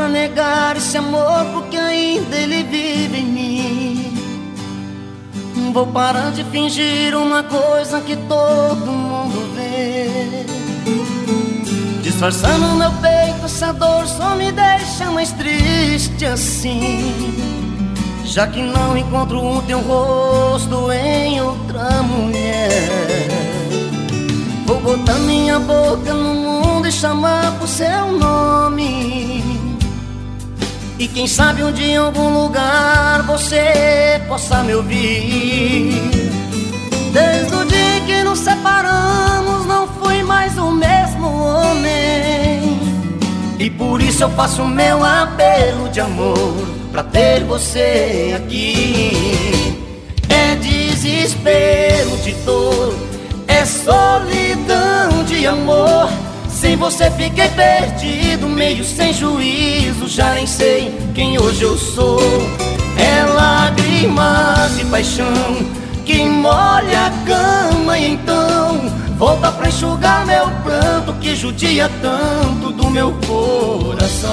negar esse amor porque ainda ele vive em mim. Vou parar de fingir uma coisa que todo mundo vê. Disfarçando no meu peito essa dor só me deixa mais triste assim, já que não encontro o teu rosto em outra mulher. Vou botar minha boca no mundo e chamar por seu nome, e quem sabe um dia em algum lugar você possa me ouvir. Desde o dia que nos separamos não fui mais o mesmo homem, e por isso eu faço meu apelo de amor pra ter você aqui. É desespero de dor, é solidão de amor. Sem você fiquei perdido, meio sem juízo, já nem sei quem hoje eu sou. É lágrimas de paixão que molha a cama, e então volta pra enxugar meu pranto que judia tanto do meu coração.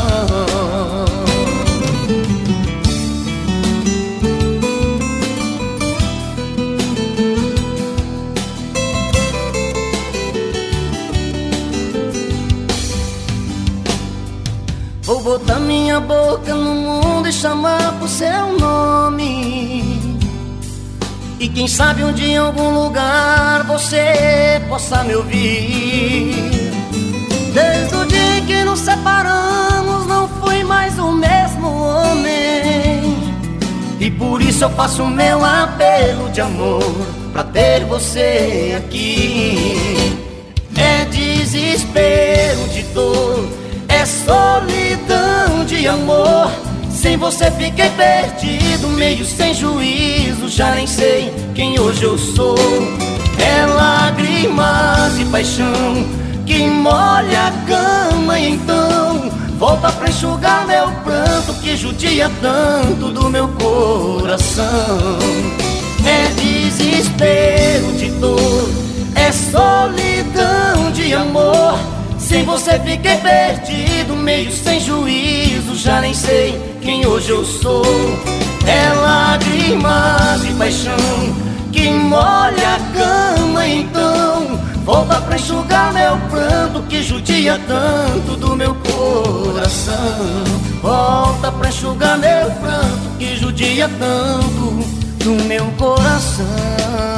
Vou botar minha boca no mundo e chamar por seu nome, e quem sabe um dia em algum lugar você possa me ouvir. Desde o dia que nos separamos não fui mais o mesmo homem, e por isso eu faço meu apelo de amor pra ter você aqui. É desespero de dor, é solidão de amor. Sem você fiquei perdido, meio sem juízo, já nem sei quem hoje eu sou. É lágrimas de paixão que molha a cama, e então volta pra enxugar meu pranto que judia tanto do meu coração. É desespero de dor, é solidão de amor. Sem você fiquei perdido, meio sem juízo, já nem sei quem hoje eu sou. É lágrimas de paixão que molha a cama, então volta pra enxugar meu pranto que judia tanto do meu coração. Volta pra enxugar meu pranto que judia tanto do meu coração.